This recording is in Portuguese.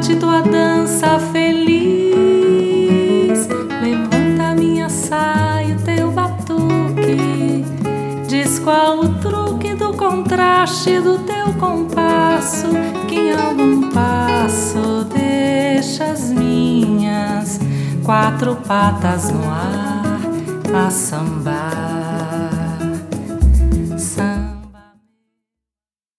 curte tua dança feliz. Levanta minha saia, teu batuque. Diz qual o truque do contraste do teu compasso, que em algum passo deixa as minhas quatro patas no ar a sambar.